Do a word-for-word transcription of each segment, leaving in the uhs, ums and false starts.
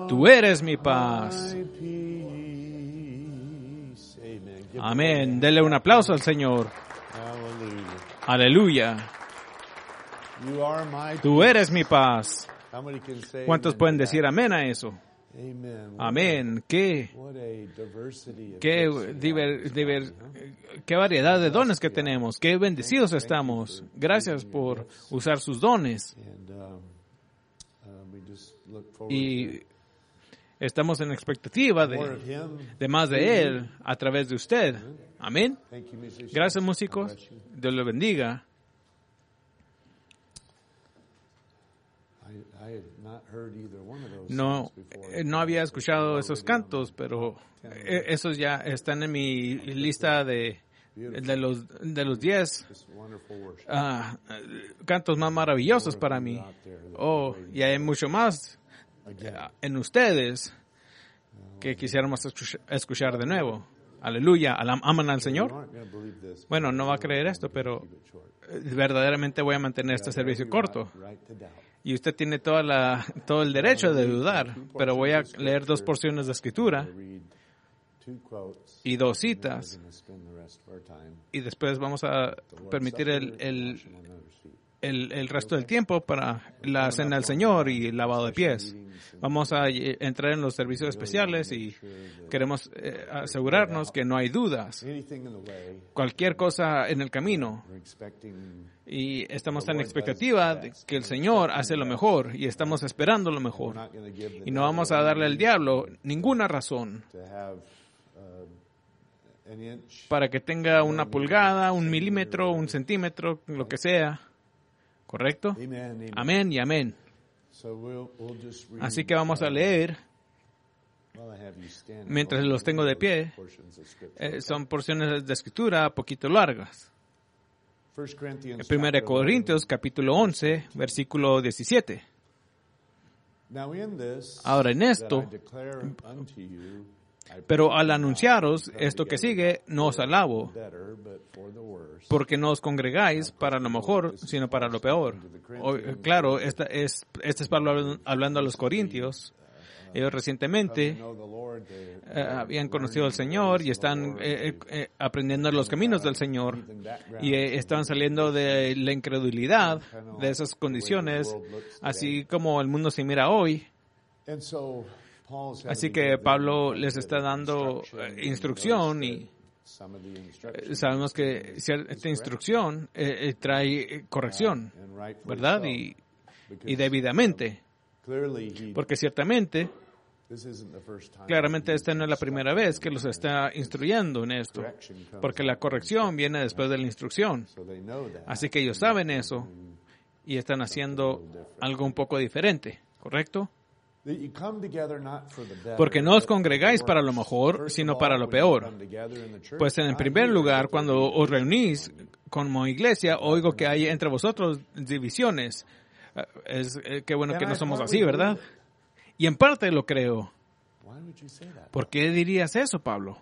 Tú eres mi paz. Amén. Dele un aplauso al Señor. Aleluya. Tú eres mi paz. ¿Cuántos pueden decir amén a eso? Amén. ¿Qué, qué, diver, diver, qué variedad de dones que tenemos? Qué bendecidos estamos. Gracias por usar sus dones. Y estamos en expectativa de, de más de Él a través de usted. Amén. Gracias, músicos. Dios los bendiga. No, no había escuchado esos cantos, pero esos ya están en mi lista de, de los de los diez uh, cantos más maravillosos para mí. Oh, y hay mucho más en ustedes que quisiéramos escuchar de nuevo. Aleluya. ¿Aman al Señor? Bueno, no va a creer esto, pero verdaderamente voy a mantener este servicio corto. Y usted tiene toda la, todo el derecho de dudar, pero voy a leer dos porciones de escritura y dos citas. Y después vamos a permitir el, el, el, el resto del tiempo para la cena del Señor y el lavado de pies. Vamos a entrar en los servicios especiales y queremos eh, asegurarnos que no hay dudas. Cualquier cosa en el camino. Y estamos en expectativa de que el Señor hace lo mejor y estamos esperando lo mejor. Y no vamos a darle al diablo ninguna razón para que tenga una pulgada, un milímetro, un centímetro, lo que sea. ¿Correcto? Amén y amén. Así que vamos a leer, mientras los tengo de pie, eh, son porciones de escritura poquito largas. Primera de Corintios, capítulo once, versículo diecisiete. Ahora en esto, pero al anunciaros esto que sigue, no os alabo, porque no os congregáis para lo mejor, sino para lo peor. O, claro, esta es, este es Pablo hablando a los corintios. Ellos recientemente eh, habían conocido al Señor y están eh, eh, aprendiendo los caminos del Señor y eh, estaban saliendo de la incredulidad de esas condiciones, así como el mundo se mira hoy. Así que Pablo les está dando eh, instrucción y eh, sabemos que esta instrucción eh, eh, trae corrección, ¿verdad? Y, y debidamente, porque ciertamente, claramente esta no es la primera vez que los está instruyendo en esto, porque la corrección viene después de la instrucción. Así que ellos saben eso y están haciendo algo un poco diferente, ¿correcto? Porque no os congregáis para lo mejor, sino para lo peor. Pues en el primer lugar, cuando os reunís como iglesia, oigo que hay entre vosotros divisiones. Es eh, qué bueno que no somos así, ¿verdad? Y en parte lo creo. ¿Por qué dirías eso, Pablo?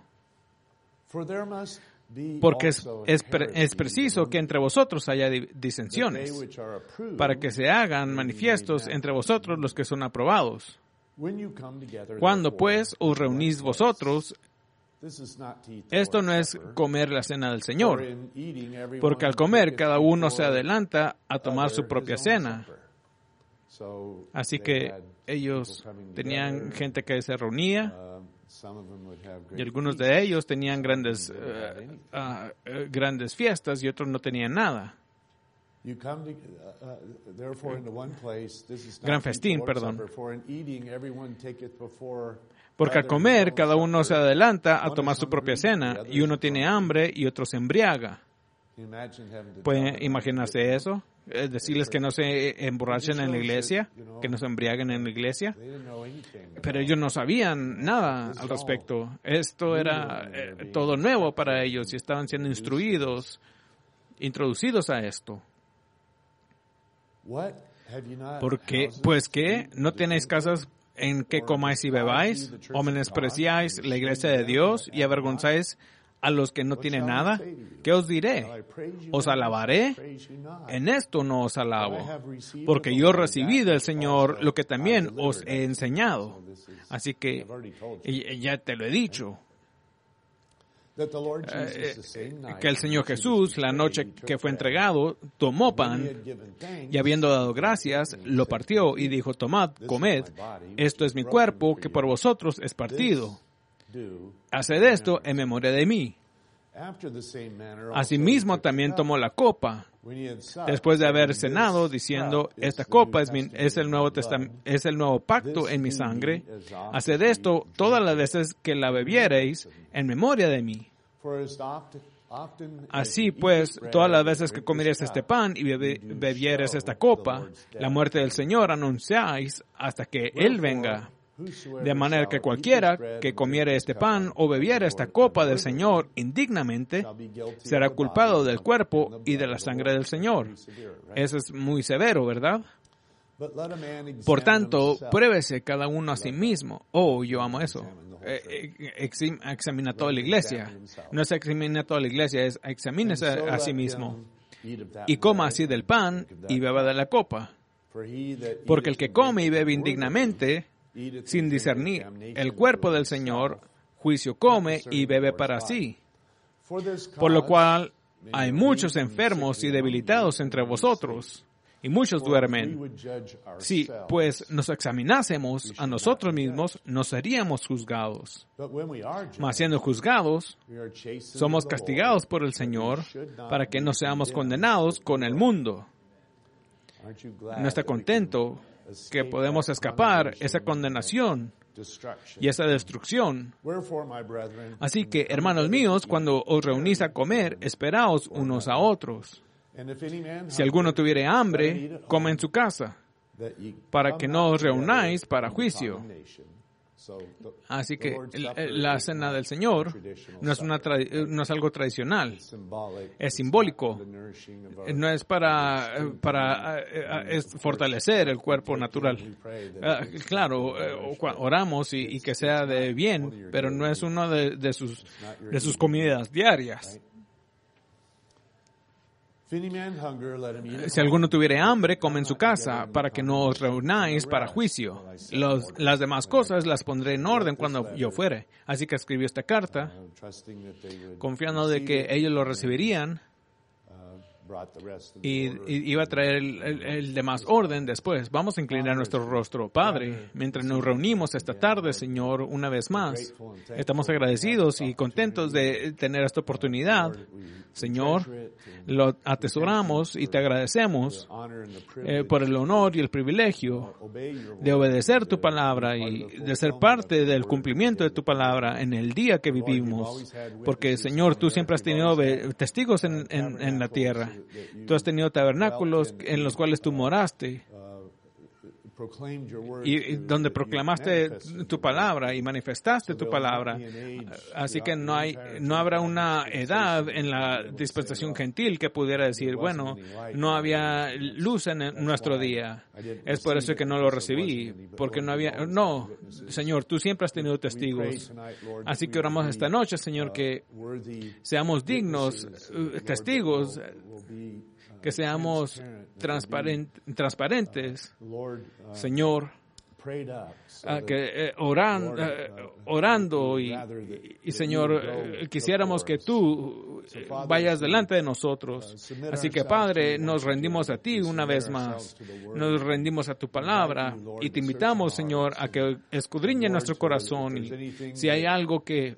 Porque es, es, pre, es preciso que entre vosotros haya disensiones, para que se hagan manifiestos entre vosotros los que son aprobados. Cuando pues os reunís vosotros, esto no es comer la cena del Señor, porque al comer cada uno se adelanta a tomar su propia cena. Así que ellos tenían gente que se reunía y algunos de ellos tenían grandes, uh, uh, uh, grandes fiestas y otros no tenían nada. Gran festín, perdón. Porque al comer cada uno se adelanta a tomar su propia cena y uno tiene hambre y otro se embriaga. ¿Pueden imaginarse eso? Es decirles que no se emborrachen en la iglesia, que no se embriaguen en la iglesia. Pero ellos no sabían nada al respecto. Esto era eh, todo nuevo para ellos y estaban siendo instruidos, introducidos a esto. ¿Por qué? Pues que no tenéis casas en que comáis y bebáis, o menospreciáis la iglesia de Dios y avergonzáis a los que no tienen nada? ¿Qué os diré? ¿Os alabaré? En esto no os alabo, porque yo recibí del Señor lo que también os he enseñado. Así que ya te lo he dicho. Eh, que el Señor Jesús, la noche que fue entregado, tomó pan y habiendo dado gracias, lo partió y dijo, tomad, comed, esto es mi cuerpo que por vosotros es partido. Haced esto en memoria de mí. Asimismo también tomó la copa, después de haber cenado, diciendo, esta copa es, mi, es, el nuevo testam- es el nuevo pacto en mi sangre. Haced esto todas las veces que la bebiereis en memoria de mí. Así pues, todas las veces que comiereis este pan y bebe- bebiereis esta copa, la muerte del Señor anunciáis hasta que Él venga. De manera que cualquiera que comiere este pan o bebiere esta copa del Señor indignamente, será culpado del cuerpo y de la sangre del Señor. Eso es muy severo, ¿verdad? Por tanto, pruébese cada uno a sí mismo. Oh, yo amo eso. Eh, exim- examina toda la iglesia. No es examina toda la iglesia, es examínese a, a sí mismo. Y coma así del pan y beba de la copa. Porque el que come y bebe indignamente, sin discernir el cuerpo del Señor, juicio come y bebe para sí. Por lo cual hay muchos enfermos y debilitados entre vosotros, y muchos duermen. Si, pues, nos examinásemos a nosotros mismos, no seríamos juzgados. Mas siendo juzgados, somos castigados por el Señor para que no seamos condenados con el mundo. ¿No está contento que podemos escapar esa condenación y esa destrucción? Así que, hermanos míos, cuando os reunís a comer, esperaos unos a otros. Si alguno tuviere hambre, coma en su casa, para que no os reunáis para juicio. Así que la cena del Señor no es, una tra- no es algo tradicional, es simbólico, no es para, para es fortalecer el cuerpo natural. Uh, claro, oramos y, y que sea de bien, pero no es uno de, de, sus, de sus comidas diarias. Si alguno tuviere hambre, come en su casa, para que no os reunáis para juicio. Los, las demás cosas las pondré en orden cuando yo fuere. Así que escribió esta carta, confiando de que ellos lo recibirían y, y iba a traer el, el, el demás orden después. Vamos a inclinar nuestro rostro. Padre, mientras nos reunimos esta tarde, Señor, una vez más, estamos agradecidos y contentos de tener esta oportunidad. Señor, lo atesoramos y te agradecemos eh, por el honor y el privilegio de obedecer tu palabra y de ser parte del cumplimiento de tu palabra en el día que vivimos. Porque, Señor, tú siempre has tenido testigos en, en, en la tierra. Tú has tenido tabernáculos en los cuales tú moraste. Y, y donde proclamaste tu palabra y manifestaste tu palabra. Así que no hay, no habrá una edad en la dispensación gentil que pudiera decir, bueno, no había luz en nuestro día. Es por eso que no lo recibí, porque no había, no, Señor, tú siempre has tenido testigos. Así que oramos esta noche, Señor, que seamos dignos testigos, que seamos transparent, transparentes, Señor, uh, que eh, oran, uh, orando y, y, y Señor, uh, quisiéramos que tú vayas delante de nosotros. Así que, Padre, nos rendimos a ti una vez más, nos rendimos a tu palabra y te invitamos, Señor, a que escudriñe nuestro corazón y si hay algo que,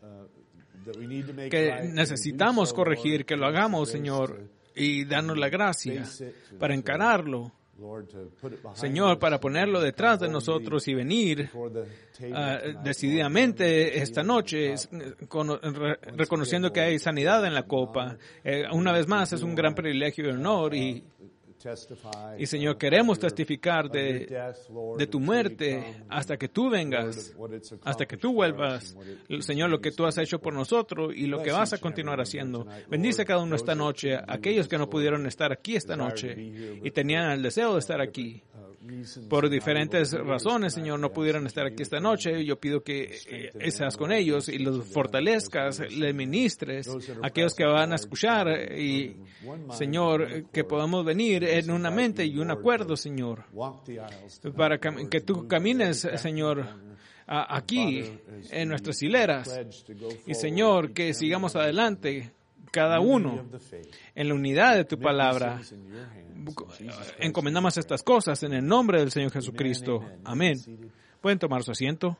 que necesitamos corregir, que lo hagamos, Señor, y darnos la gracia para encararlo, Señor, para ponerlo detrás de nosotros y venir uh, decididamente esta noche con, re, reconociendo que hay sanidad en la copa. Eh, una vez más, es un gran privilegio y honor y Y, Señor, queremos testificar de, de tu muerte hasta que tú vengas, hasta que tú vuelvas. Señor, lo que tú has hecho por nosotros y lo que vas a continuar haciendo. Bendice a cada uno esta noche, aquellos que no pudieron estar aquí esta noche y tenían el deseo de estar aquí. por diferentes razones, Señor, no pudieron estar aquí esta noche. Yo pido que eh, seas con ellos y los fortalezcas, les ministres, aquellos que van a escuchar y, Señor, que podamos venir en una mente y un acuerdo, Señor, para que tú camines, Señor, aquí en nuestras hileras. Y, Señor, que sigamos adelante cada uno en la unidad de tu palabra. Encomendamos estas cosas en el nombre del Señor Jesucristo. Amén. Pueden tomar su asiento.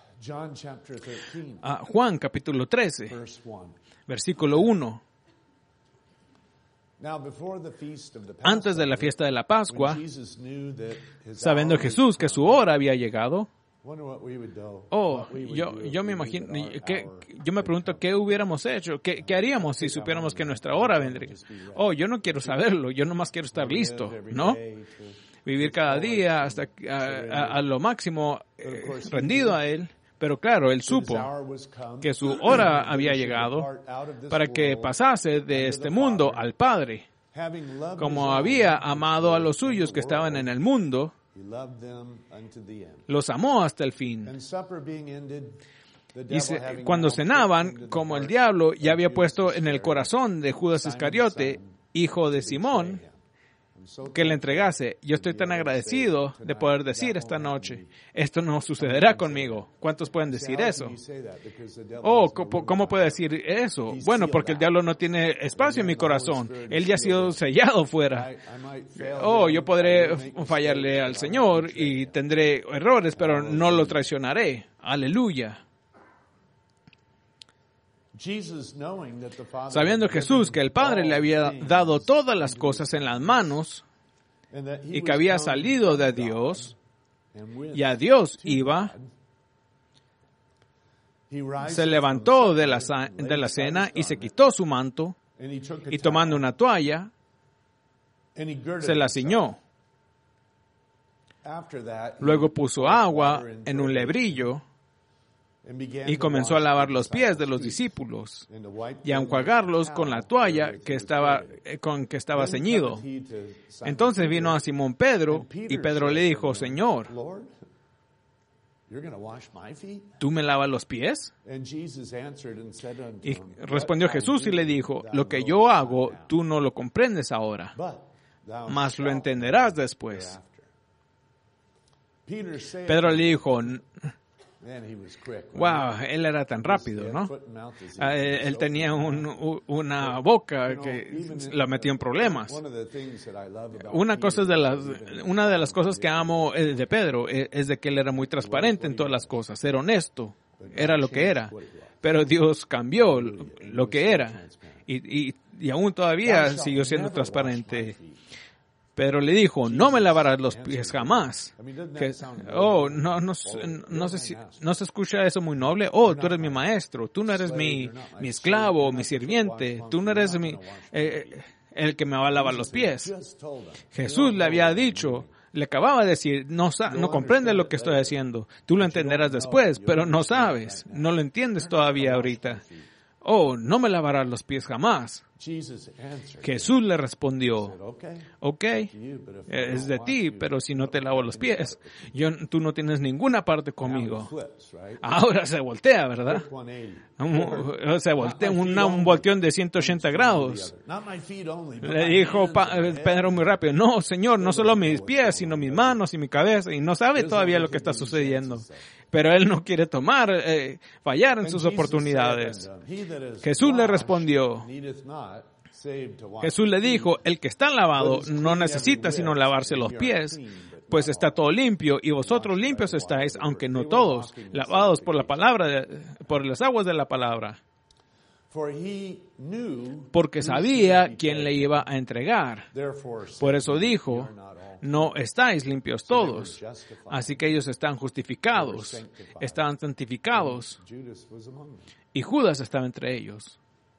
Ah, Juan capítulo trece, versículo uno. Antes de la fiesta de la Pascua, sabiendo Jesús que su hora había llegado, Oh, yo, yo me imagino, que, yo me pregunto qué hubiéramos hecho, qué, qué haríamos si supiéramos que nuestra hora vendría. Oh, yo no quiero saberlo, yo nomás quiero estar listo, ¿no? Vivir cada día hasta a, a, a lo máximo eh, rendido a Él. Pero claro, Él supo que su hora había llegado para que pasase de este mundo al Padre. Como había amado a los suyos que estaban en el mundo, los amó hasta el fin. Y se, cuando cenaban, como el diablo ya había puesto en el corazón de Judas Iscariote, hijo de Simón, que le entregase. Yo estoy tan agradecido de poder decir esta noche, esto no sucederá conmigo. ¿Cuántos pueden decir eso? Oh, ¿cómo puede decir eso? Bueno, porque el diablo no tiene espacio en mi corazón. Él ya ha sido sellado fuera. Oh, yo podré fallarle al Señor y tendré errores, pero no lo traicionaré. Aleluya. Sabiendo Jesús que el Padre le había dado todas las cosas en las manos y que había salido de Dios y a Dios iba, se levantó de la, de la cena y se quitó su manto y tomando una toalla se la ciñó. Luego puso agua en un lebrillo y comenzó a lavar los pies de los discípulos y a enjuagarlos con la toalla que estaba, con que estaba ceñido. Entonces vino a Simón Pedro y Pedro le dijo, Señor, ¿tú me lavas los pies? Y respondió Jesús y le dijo, lo que yo hago tú no lo comprendes ahora, mas lo entenderás después. Pedro le dijo, wow, él era tan rápido, ¿no? Él tenía un, una boca que la metió en problemas. Una cosa de las, una de las cosas que amo de Pedro es de que él era muy transparente en todas las cosas, era honesto, era lo que era. Pero Dios cambió lo que era y, y, y aún todavía siguió siendo transparente. Pero le dijo, no me lavarás los pies jamás. Que, oh, no, no, no, sé si, no se escucha eso muy noble. Oh, tú eres mi maestro, tú no eres mi, mi esclavo, mi sirviente, tú no eres mi, eh, el que me va a lavar los pies. Jesús le había dicho, le acababa de decir, no, no comprendes lo que estoy haciendo. Tú lo entenderás después, pero no sabes, no lo entiendes todavía ahorita. Oh, no me lavarás los pies jamás. Jesús le respondió, ok, es de ti, pero si no te lavo los pies, yo, tú no tienes ninguna parte conmigo. Ahora se voltea, ¿verdad? Se voltea, una, un volteón de ciento ochenta grados. Le dijo Pedro muy rápido, no, Señor, no solo mis pies, sino mis manos y mi cabeza, y no sabe todavía lo que está sucediendo. Pero él no quiere tomar, eh, fallar en sus oportunidades. Jesús le respondió, Jesús le dijo, el que está lavado no necesita sino lavarse los pies, pues está todo limpio, y vosotros limpios estáis, aunque no todos, lavados por la palabra, por las aguas de la palabra. Porque sabía quién le iba a entregar. Por eso dijo, no estáis limpios todos. Así que ellos están justificados, están santificados, y Judas estaba entre ellos.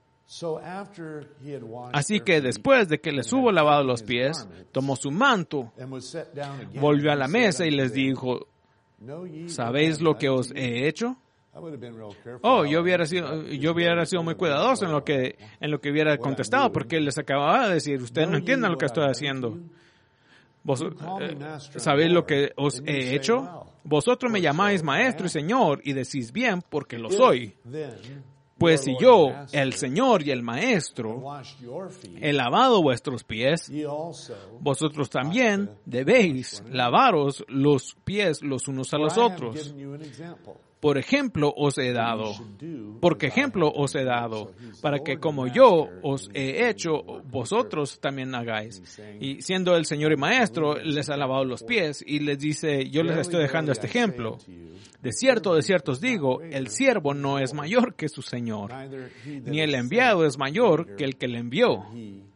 Así que después de que les hubo lavado los pies, tomó su manto, volvió a la mesa y les dijo, ¿sabéis lo que os he hecho? Oh, yo hubiera sido, yo hubiera sido muy cuidadoso en lo que, en lo que hubiera contestado, porque les acababa de decir, ustedes no entienden lo que estoy haciendo. Vos, eh, ¿sabéis lo que os he hecho? Vosotros me llamáis maestro y señor y decís bien porque lo soy. Pues si yo, el Señor y el Maestro, he lavado vuestros pies, vosotros también debéis lavaros los pies los unos a los otros. Por ejemplo os he dado, porque ejemplo os he dado, para que como yo os he hecho, vosotros también hagáis. Y siendo el Señor y Maestro, les ha lavado los pies y les dice, yo les estoy dejando este ejemplo. De cierto, de cierto os digo, el siervo no es mayor que su Señor, ni el enviado es mayor que el que le envió.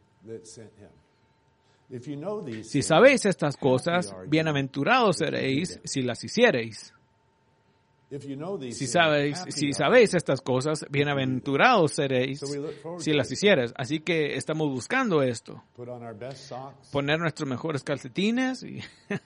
Si sabéis estas cosas, bienaventurados seréis si las hiciereis. Si sabéis, si sabéis estas cosas, bienaventurados seréis si las hicieres. Así que estamos buscando esto. Poner nuestros mejores calcetines. Y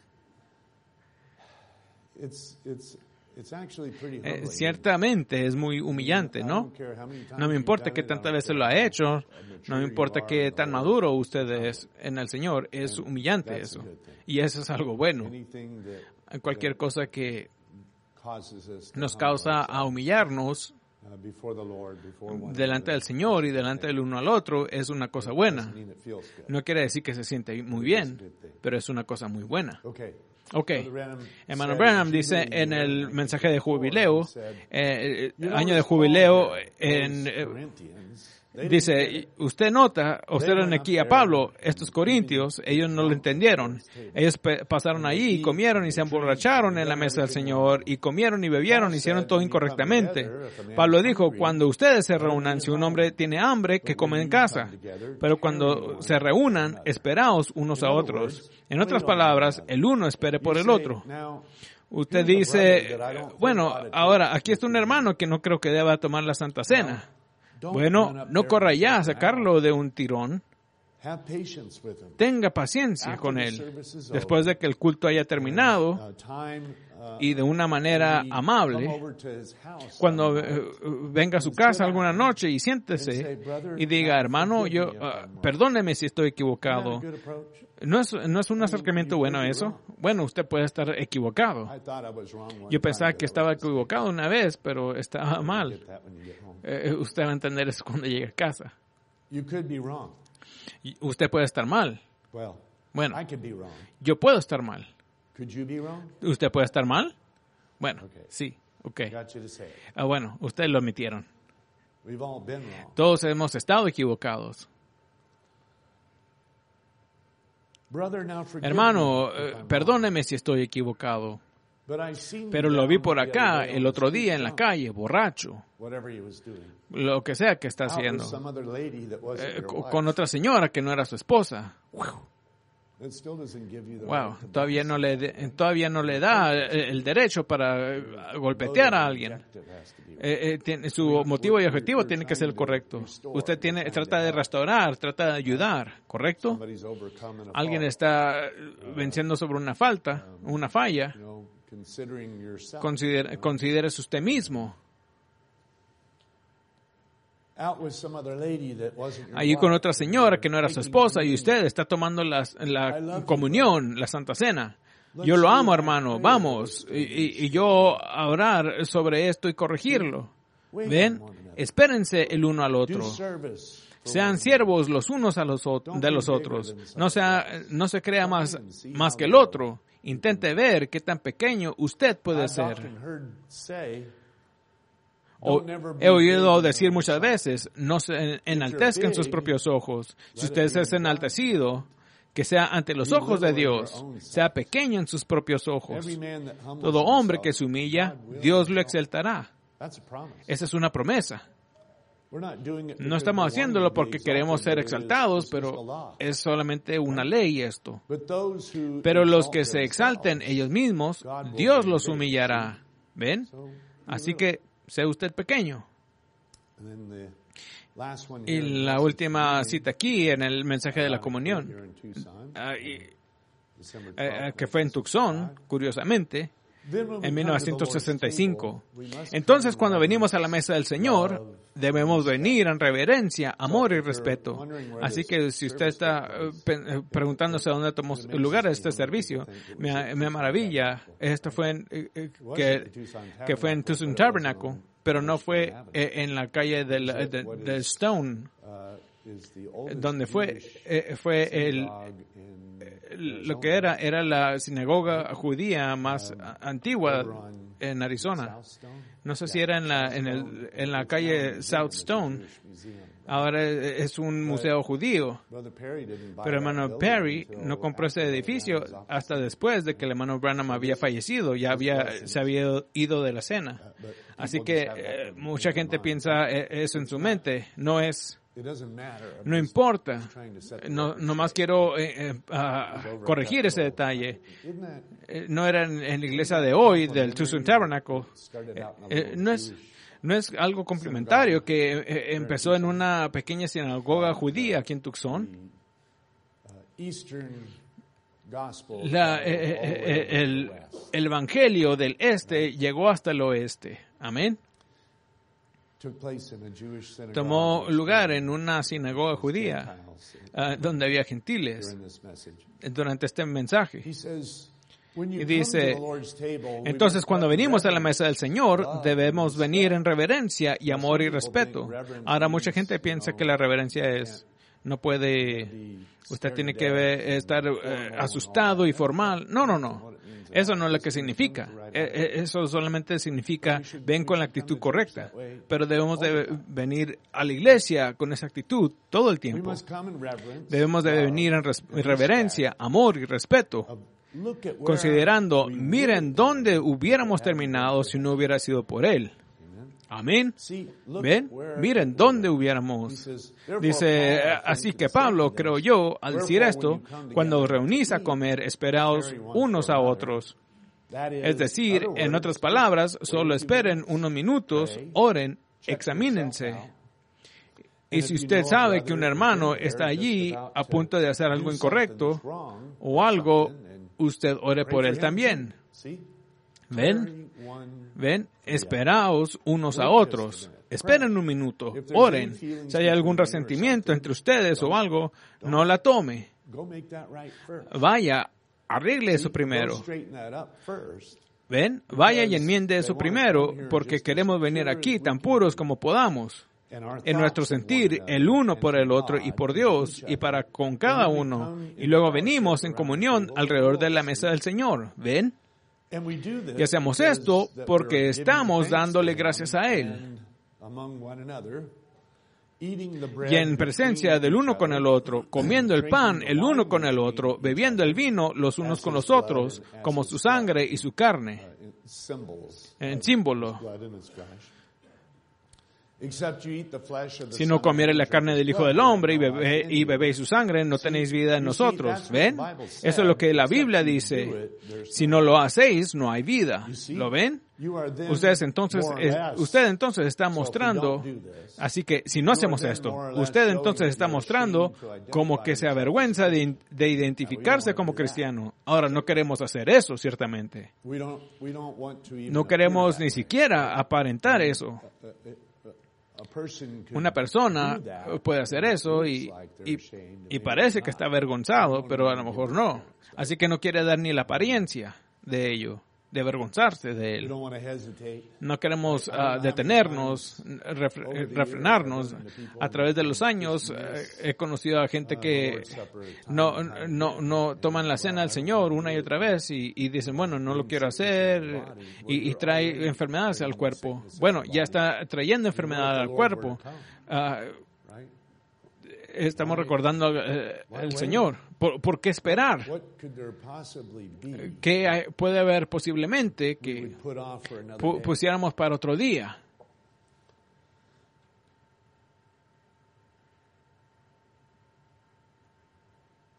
eh, ciertamente es muy humillante, ¿no? No me importa qué tantas veces lo ha hecho. No me importa qué tan maduro usted es en el Señor. Es humillante eso. Y eso es algo bueno. Cualquier cosa que nos causa a humillarnos delante del Señor y delante del uno al otro es una cosa buena. No quiere decir que se siente muy bien, pero es una cosa muy buena. Ok, hermano Branham dice en el mensaje de jubileo, eh, año de jubileo, en, eh, dice, usted nota, observen aquí a Pablo, estos corintios, ellos no lo entendieron. Ellos pe- pasaron ahí y comieron y se emborracharon en la mesa del Señor y comieron y bebieron, hicieron todo incorrectamente. Pablo dijo, cuando ustedes se reúnan, si un hombre tiene hambre, que come en casa. Pero cuando se reúnan, esperaos unos a otros. En otras palabras, el uno espere por el otro. Usted dice, bueno, ahora, aquí está un hermano que no creo que deba tomar la Santa Cena. Bueno, no corra ya a sacarlo de un tirón. Tenga paciencia con él. Después de que el culto haya terminado y de una manera amable, cuando uh, venga a su casa alguna noche y siéntese y diga, hermano, yo, uh, perdóneme si estoy equivocado. ¿No es, ¿No es un acercamiento bueno eso? Bueno, usted puede estar equivocado. Yo pensaba que estaba equivocado una vez, pero estaba mal. Eh, usted va a entender eso cuando llegue a casa. Y usted puede estar mal. Bueno, yo puedo estar mal. ¿Usted puede estar mal? Bueno, sí, ok. Ah, bueno, ustedes lo admitieron. Todos hemos estado equivocados. Hermano, eh, perdóneme si estoy equivocado, pero lo vi por acá el otro día en la calle, borracho, lo que sea que está haciendo, eh, con otra señora que no era su esposa. Wow, todavía no le de, todavía no le da el derecho para golpetear a alguien. Eh, eh, tiene, su motivo y objetivo tiene que ser el correcto. Usted tiene trata de restaurar, trata de ayudar, ¿correcto? Alguien está venciendo sobre una falta, una falla. Considere, considérese usted mismo. Allí con otra señora que no era su esposa y usted está tomando las, la comunión, la Santa Cena. Yo lo amo, hermano, vamos. Y, y, y yo a orar sobre esto y corregirlo. ¿Ven? Espérense el uno al otro. Sean siervos los unos a los de los otros. No, sea, no se crea más, más que el otro. Intente ver qué tan pequeño usted puede ser. O, he oído decir muchas veces, no se enaltezcan sus propios ojos. Si usted es enaltecido, que sea ante los ojos de Dios, sea pequeño en sus propios ojos. Todo hombre que se humilla, Dios lo exaltará. Esa es una promesa. No estamos haciéndolo porque queremos ser exaltados, pero es solamente una ley esto. Pero los que se exalten ellos mismos, Dios los humillará. ¿Ven? Así que sea usted pequeño. Y la última cita aquí en el mensaje de la comunión, uh, y, uh, que fue en Tucson, curiosamente, en mil novecientos sesenta y cinco. Entonces, cuando venimos a la mesa del Señor, debemos venir en reverencia, amor y respeto. Así que si usted está uh, preguntándose dónde tomó lugar este servicio, me, me maravilla. Esto fue en, eh, que, que fue en Tucson Tabernacle, pero no fue eh, en la calle del, de, de Stone, donde fue eh, fue el lo que era era la sinagoga judía más antigua en Arizona. No sé si era en la en el en la calle South Stone. Ahora es un museo judío. Pero el hermano Perry no compró ese edificio hasta después de que el hermano Branham había fallecido. Ya había se había ido de la escena. Así que eh, mucha gente piensa eso en su mente. No es No importa. No, nomás quiero eh, eh, uh, corregir ese detalle. Eh, no era en, en la iglesia de hoy, del Tucson Tabernacle. Eh, eh, no es, no es algo complementario que eh, empezó en una pequeña sinagoga judía aquí en Tucson. La, eh, eh, el, el evangelio del este llegó hasta el oeste. Amén. Tomó lugar en una sinagoga judía uh, donde había gentiles durante este mensaje. Y dice, entonces cuando venimos a la mesa del Señor, debemos venir en reverencia y amor y respeto. Ahora mucha gente piensa que la reverencia es, no puede, usted tiene que ver, estar eh, asustado y formal. No, no, no. Eso no es lo que significa. Eso solamente significa ven con la actitud correcta. Pero debemos de venir a la iglesia con esa actitud todo el tiempo. Debemos de venir en reverencia, amor y respeto. Considerando, miren dónde hubiéramos terminado si no hubiera sido por Él. Amén. ¿Ven? Miren dónde hubiéramos. Dice, así que Pablo, creo yo, al decir esto, cuando os reunís a comer, esperaos unos a otros. Es decir, en otras palabras, solo esperen unos minutos, oren, examínense. Y si usted sabe que un hermano está allí a punto de hacer algo incorrecto o algo, usted ore por él también. ¿Ven? ¿Ven? Esperaos unos a otros. Esperen un minuto. Oren. Si hay algún resentimiento entre ustedes o algo, no la tome. Vaya, arregle eso primero. ¿Ven? Vaya y enmiende eso primero, porque queremos venir aquí tan puros como podamos. En nuestro sentir, el uno por el otro y por Dios, y para con cada uno. Y luego venimos en comunión alrededor de la mesa del Señor. ¿Ven? Y hacemos esto porque estamos dándole gracias a Él. Y en presencia del uno con el otro, comiendo el pan el uno con el otro, bebiendo el vino los unos con los otros, como su sangre y su carne. En símbolo. Si no comiereis la carne del Hijo del Hombre y, bebe, y bebéis su sangre, no tenéis vida en nosotros. ¿Ven? Eso es lo que la Biblia dice. Si no lo hacéis, no hay vida. ¿Lo ven? Ustedes entonces, es, usted entonces está mostrando, así que si no hacemos esto, usted entonces está mostrando como que se avergüenza de, de identificarse como cristiano. Ahora, no queremos hacer eso, ciertamente. No queremos ni siquiera aparentar eso. Una persona puede hacer eso y, y, y parece que está avergonzado, pero a lo mejor no. Así que no quiere dar ni la apariencia de ello, de avergonzarse de él. No queremos uh, detenernos, refre- refrenarnos. A través de los años uh, he conocido a gente que no, no, no toman la cena del Señor una y otra vez y, y dicen, bueno, no lo quiero hacer, y, y trae enfermedades al cuerpo. Bueno, ya está trayendo enfermedad al cuerpo. Uh, Estamos recordando eh, al Señor. ¿Por, ¿Por qué esperar? ¿Qué hay, puede haber posiblemente que pu- pusiéramos para otro día?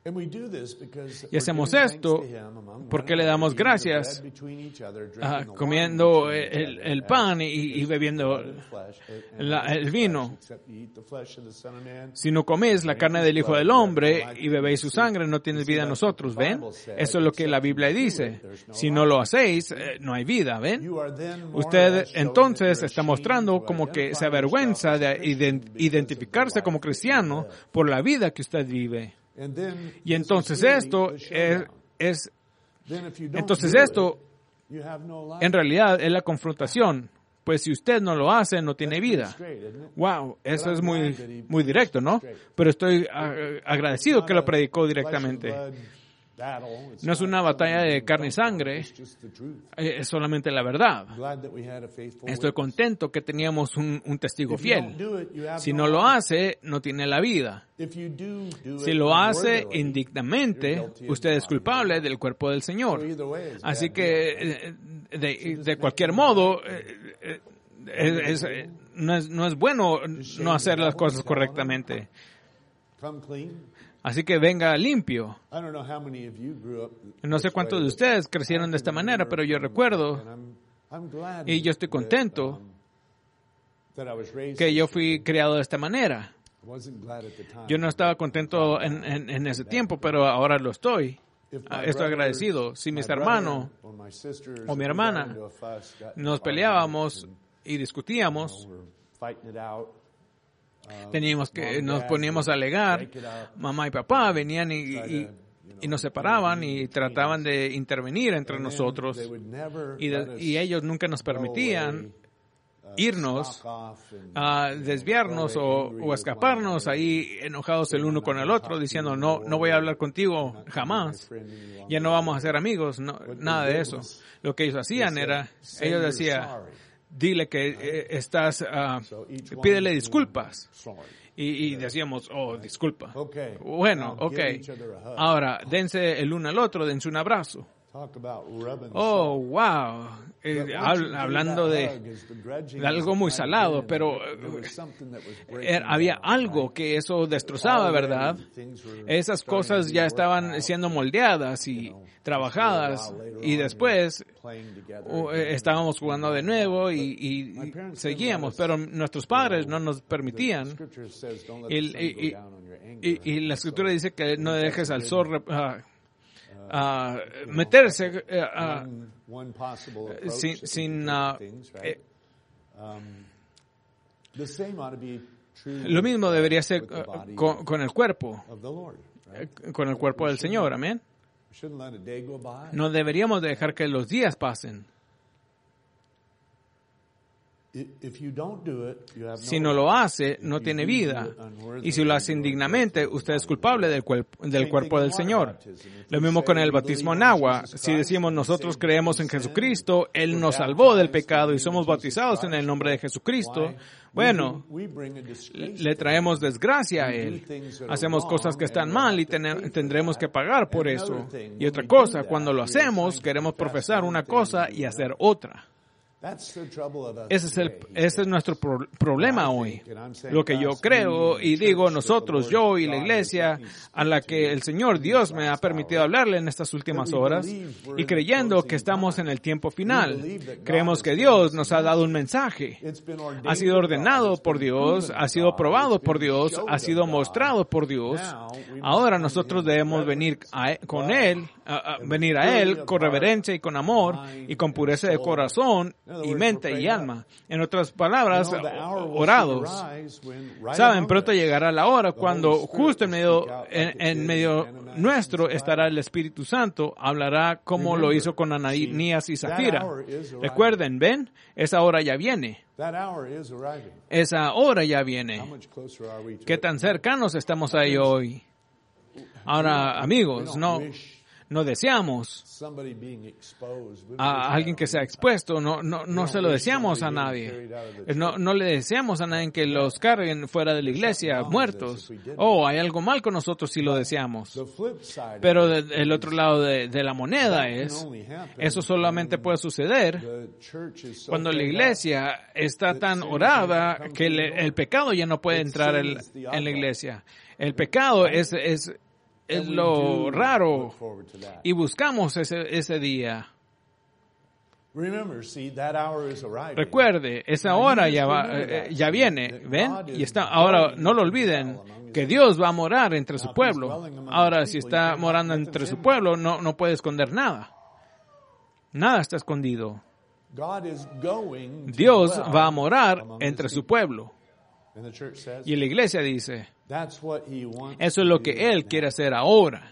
Y hacemos esto porque le damos gracias uh, comiendo el, el pan y, y bebiendo la, el vino. Si no coméis la carne del Hijo del Hombre y bebéis su sangre, no tienes vida en nosotros, ¿ven? Eso es lo que la Biblia dice. Si no lo hacéis, eh, no hay vida, ¿ven? Usted entonces está mostrando como que se avergüenza de identificarse como cristiano por la vida que usted vive. Y entonces esto es, es entonces esto en realidad es la confrontación. Pues si usted no lo hace, no tiene vida. Wow, eso es muy, muy directo, ¿no? Pero estoy agradecido que lo predicó directamente. No es una batalla de carne y sangre, es solamente la verdad. Estoy contento que teníamos un, un testigo fiel. Si no lo hace, no tiene la vida. Si lo hace indignamente, usted es culpable del cuerpo del Señor. Así que, de, de cualquier modo, es, es, no, es, no es bueno no hacer las cosas correctamente. Así que venga limpio. No sé cuántos de ustedes crecieron de esta manera, pero yo recuerdo, y yo estoy contento, que yo fui criado de esta manera. Yo no estaba contento en, en, en ese tiempo, pero ahora lo estoy. Estoy agradecido. Si mis hermanos o mi hermana nos peleábamos y discutíamos, teníamos que, nos poníamos a alegar, mamá y papá venían y, y, y nos separaban y trataban de intervenir entre nosotros, y, de, y ellos nunca nos permitían irnos, a desviarnos o, o escaparnos ahí enojados el uno con el otro, diciendo no, no voy a hablar contigo jamás, ya no vamos a ser amigos, no, nada de eso. Lo que ellos hacían era, ellos decían, dile que eh, estás, uh, pídele disculpas. Y, y decíamos, oh, disculpa. Bueno, ok. Ahora, dense el uno al otro, dense un abrazo. Oh, wow. Eh, hab, hablando de, de algo muy salado, pero eh, había algo que eso destrozaba, ¿verdad? Esas cosas ya estaban siendo moldeadas y trabajadas, y después uh, estábamos jugando de nuevo y, y, y seguíamos, pero nuestros padres no nos permitían. Y, y, y, y la Escritura dice que no dejes al sol uh, Uh, meterse uh, uh, sin, sin uh, eh, lo mismo debería ser uh, con, con el cuerpo, eh, con el cuerpo del Señor, amén. No deberíamos dejar que los días pasen. Si no lo hace, no tiene vida. Y si lo hace indignamente, usted es culpable del, cuerpo, del cuerpo del Señor. Lo mismo con el bautismo en agua. Si decimos nosotros creemos en Jesucristo, Él nos salvó del pecado y somos bautizados en el nombre de Jesucristo, bueno, le traemos desgracia a Él. Hacemos cosas que están mal y ten, tendremos que pagar por eso. Y otra cosa, cuando lo hacemos, queremos profesar una cosa y hacer otra. Ese es, el, ese es nuestro pro, problema hoy. Lo que yo creo y digo, nosotros, yo y la iglesia a la que el Señor Dios me ha permitido hablarle en estas últimas horas, y creyendo que estamos en el tiempo final, creemos que Dios nos ha dado un mensaje. Ha sido ordenado por Dios, ha sido probado por Dios, ha sido mostrado por Dios. Ahora nosotros debemos venir a, con Él, a, a, venir a Él con reverencia y con amor y con pureza de corazón y mente y alma. En otras palabras, orados. Saben, pronto llegará la hora cuando justo en medio, en, en medio nuestro estará el Espíritu Santo, hablará como lo hizo con Ananías y Zafira. Recuerden, ven, esa hora ya viene. Esa hora ya viene. ¿Qué tan cercanos estamos ahí hoy? Ahora, amigos, no... No deseamos a alguien que sea expuesto, no, no, no se lo deseamos a nadie. No, no le deseamos a nadie que los carguen fuera de la iglesia, muertos. Oh, hay algo mal con nosotros si lo deseamos. Pero de, el otro lado de, de la moneda es, eso solamente puede suceder cuando la iglesia está tan orada que el, el pecado ya no puede entrar el, en la iglesia. El pecado es... es es lo raro y buscamos ese, ese día. Recuerde, esa hora ya, va, eh, ya viene, ¿ven? Y está, ahora no lo olviden, que Dios va a morar entre su pueblo. Ahora, si está morando entre su pueblo, no, no puede esconder nada. Nada está escondido. Dios va a morar entre su pueblo. Y la iglesia dice, eso es lo que Él quiere hacer ahora.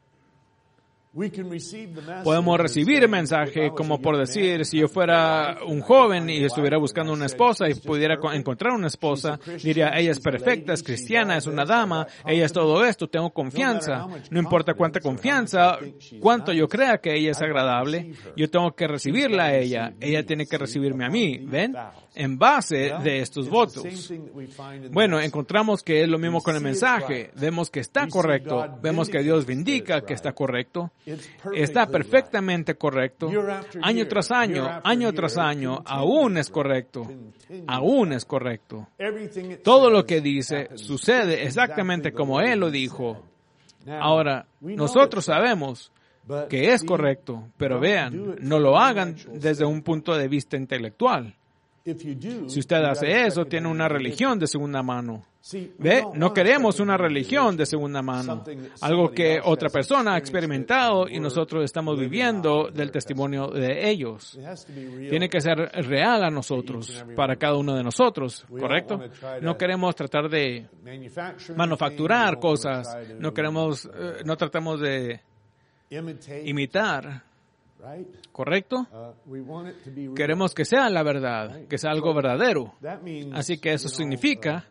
Podemos recibir el mensaje como por decir, si yo fuera un joven y estuviera buscando una esposa y pudiera encontrar una esposa, diría, ella es perfecta, es cristiana, es una dama, ella es todo esto, tengo confianza. No importa cuánta confianza, cuánto yo crea que ella es agradable, yo tengo que recibirla a ella, ella tiene que recibirme a mí, ¿ven? En base de estos votos. Bueno, encontramos que es lo mismo con el mensaje. Vemos que está correcto. Vemos que Dios vindica que está correcto. Está perfectamente correcto. Año tras año, año tras año, aún es correcto. Aún es correcto. Todo lo que dice sucede exactamente como Él lo dijo. Ahora, nosotros sabemos que es correcto, pero vean, no lo hagan desde un punto de vista intelectual. Si usted hace eso, tiene una religión de segunda mano. ¿Ve? No queremos una religión de segunda mano. Algo que otra persona ha experimentado y nosotros estamos viviendo del testimonio de ellos. Tiene que ser real a nosotros, para cada uno de nosotros, ¿correcto? No queremos tratar de manufacturar cosas. No queremos, eh, no tratamos de imitar. ¿Correcto? Queremos que sea la verdad, que sea algo verdadero. Así que eso significa,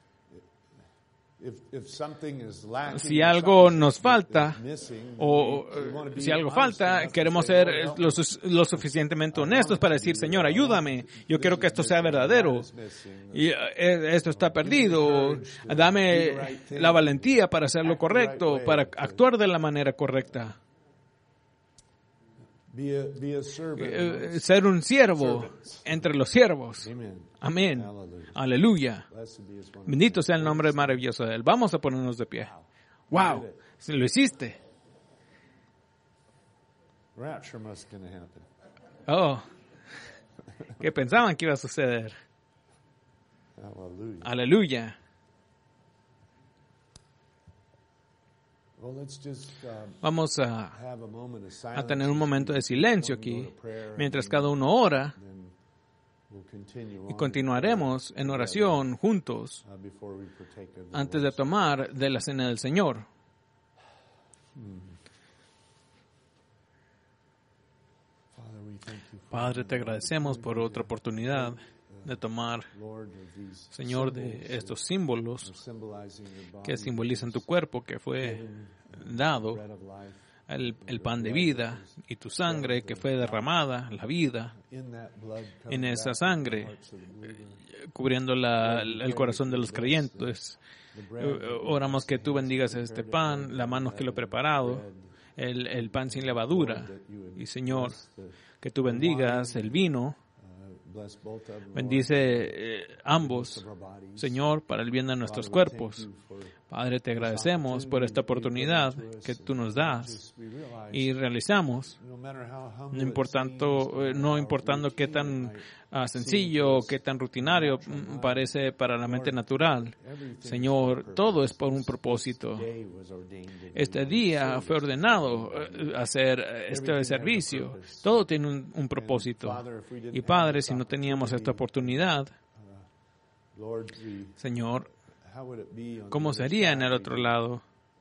si algo nos falta, o si algo falta, queremos ser lo, lo suficientemente honestos para decir, Señor, ayúdame, yo quiero que esto sea verdadero. Y esto está perdido. Dame la valentía para hacer lo correcto, para actuar de la manera correcta. Be a, be a servant, ser un siervo entre los siervos. Amén. Aleluya. Bendito sea el nombre maravilloso de Él. Vamos a ponernos de pie. Wow, lo hiciste. Oh, ¿qué pensaban que iba a suceder? Aleluya. Vamos a, a tener un momento de silencio aquí, mientras cada uno ora, y continuaremos en oración juntos antes de tomar de la cena del Señor. Padre, te agradecemos por otra oportunidad de tomar, Señor, de estos símbolos que simbolizan tu cuerpo que fue dado, el, el pan de vida, y tu sangre que fue derramada, la vida, en esa sangre, cubriendo la, el corazón de los creyentes. Oramos que tú bendigas este pan, las manos que lo he preparado, el, el pan sin levadura, y Señor, que tú bendigas el vino. Bendice eh, ambos, Señor, para el bien de nuestros cuerpos. Padre, te agradecemos por esta oportunidad que tú nos das y realizamos, no importando, no importando qué tan uh, sencillo o qué tan rutinario parece para la mente natural. Señor, todo es por un propósito. Este día fue ordenado hacer este servicio. Todo tiene un, un propósito. Y Padre, si no teníamos esta oportunidad, Señor, ¿cómo sería en el otro lado?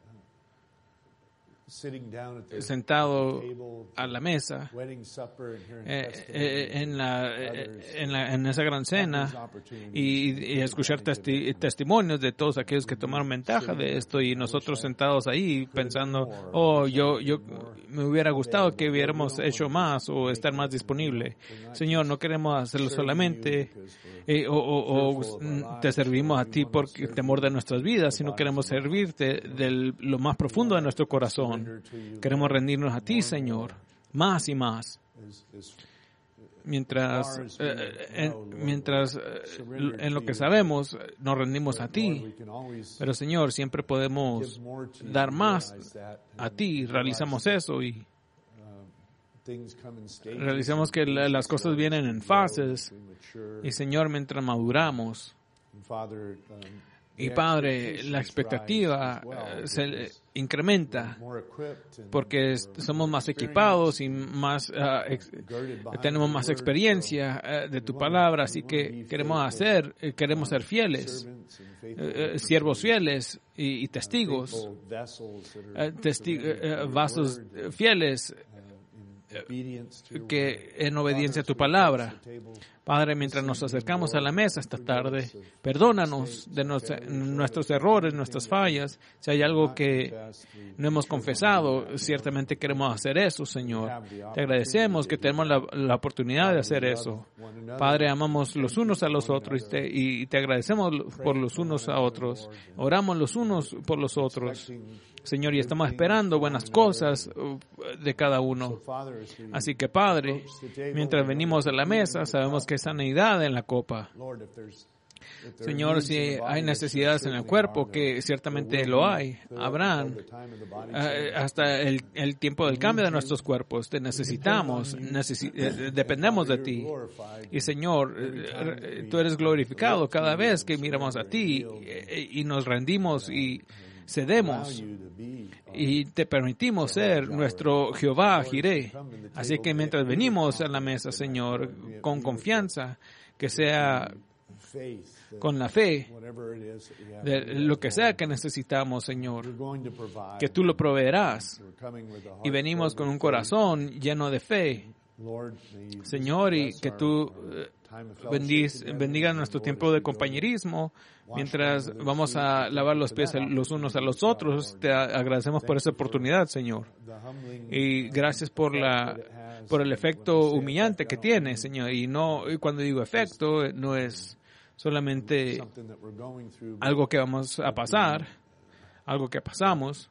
Sentado a la mesa eh, eh, en, la, eh, en, la, en esa gran cena y, y escuchar testi- testimonios de todos aquellos que tomaron ventaja de esto, y nosotros sentados ahí pensando, oh, yo, yo me hubiera gustado que hubiéramos hecho más o estar más disponible. Señor, no queremos hacerlo solamente eh, o, o, o te servimos a ti por temor de nuestras vidas, sino queremos servirte de lo más profundo de nuestro corazón. Queremos rendirnos a ti, Señor, más y más. Mientras, eh, en, mientras eh, en lo que sabemos nos rendimos a ti, pero Señor, siempre podemos dar más a ti. Realizamos eso y realizamos que la, las cosas vienen en fases y Señor, mientras maduramos. Y Padre, la expectativa uh, se incrementa porque somos más equipados y más uh, ex, tenemos más experiencia uh, de tu palabra, así que queremos hacer, queremos ser fieles, uh, siervos fieles y, y testigos, uh, testi uh, vasos fieles que en obediencia a tu palabra. Padre, mientras nos acercamos a la mesa esta tarde, perdónanos de nos, nuestros errores, nuestras fallas. Si hay algo que no hemos confesado, ciertamente queremos hacer eso, Señor. Te agradecemos que tenemos la, la oportunidad de hacer eso. Padre, amamos los unos a los otros y te, y te agradecemos por los unos a otros. Oramos los unos por los otros. Señor, y estamos esperando buenas cosas de cada uno. Así que, Padre, mientras venimos a la mesa, sabemos que hay sanidad en la copa. Señor, si hay necesidades en el cuerpo, que ciertamente lo hay, habrán, eh, hasta el, el tiempo del cambio de nuestros cuerpos. Te necesitamos, necesi eh, dependemos de ti. Y Señor, eh, tú eres glorificado cada vez que miramos a ti eh, y nos rendimos y cedemos y te permitimos ser nuestro Jehová Jireh. Así que mientras venimos a la mesa, Señor, con confianza, que sea con la fe de lo que sea que necesitamos, Señor, que tú lo proveerás. Y venimos con un corazón lleno de fe, Señor, y que tú bendiz, bendiga nuestro tiempo de compañerismo. Mientras vamos a lavar los pies los unos a los otros, te agradecemos por esa oportunidad, Señor. Y gracias por la por el efecto humillante que tiene, Señor. Y no, y cuando digo efecto, no es solamente algo que vamos a pasar, algo que pasamos,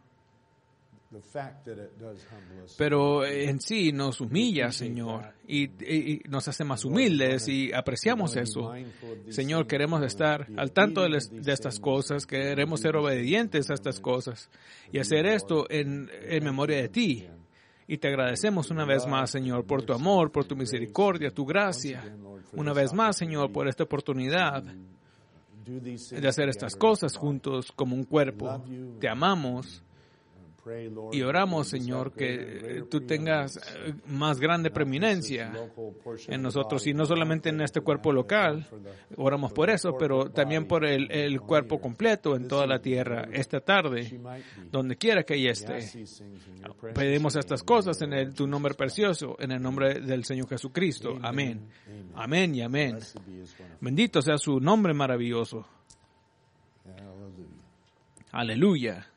pero en sí nos humilla, Señor, y, y, y nos hace más humildes y apreciamos eso. Señor, queremos estar al tanto de, les, de estas cosas, queremos ser obedientes a estas cosas y hacer esto en, en memoria de ti. Y te agradecemos una vez más, Señor, por tu amor, por tu misericordia, tu gracia. Una vez más, Señor, por esta oportunidad de hacer estas cosas juntos como un cuerpo. Te amamos. Y oramos, Señor, que tú tengas más grande preeminencia en nosotros, y no solamente en este cuerpo local, oramos por eso, pero también por el, el cuerpo completo en toda la tierra, esta tarde, donde quiera que ella esté. Pedimos estas cosas en el, tu nombre precioso, en el nombre del Señor Jesucristo. Amén. Amén y amén. Bendito sea su nombre maravilloso. Aleluya.